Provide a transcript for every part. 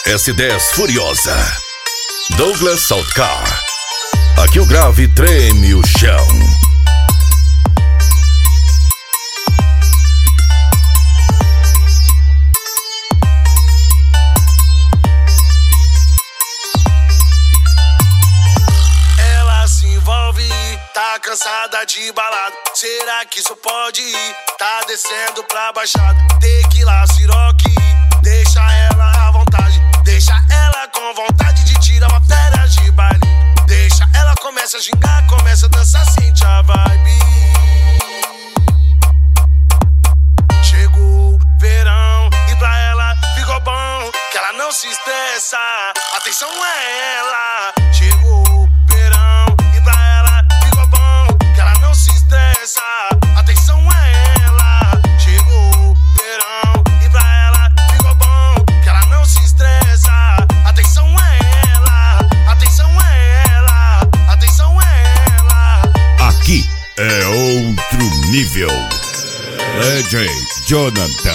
S10 Furiosa, Douglas Saltcar. Aqui o grave treme o chão. Ela se envolve, tá cansada de balada. Será que isso pode ir? Tá descendo pra baixada. Tequila, siroque, deixa ela à vontade. Deixa ela com vontade de tirar uma férias de baile. Deixa ela começa a gingar, começa a dançar, sente a vibe. Chegou verão e pra ela ficou bom, que ela não se estressa. Atenção é ela. Chegou verão e pra ela ficou bom, que ela não se estressa. Atenção é ela. Chegou verão e pra ela ficou bom, que ela não se estressa. Atenção é ela. Atenção é ela. Atenção é ela. Aqui é outro nível. DJ Jonathan.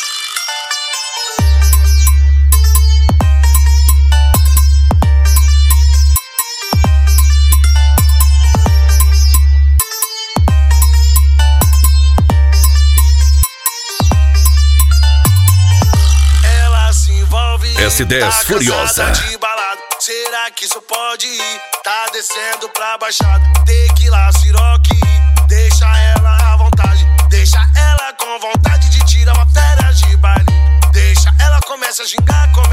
Ela se envolve, S10 tá Furiosa. cansada de balada. Será que isso pode ir? Tá descendo pra baixada. Tequila, siroque, deixa ela à vontade. Deixa ela com vontade de tirar uma férias de baile. Deixa ela começa a gingar,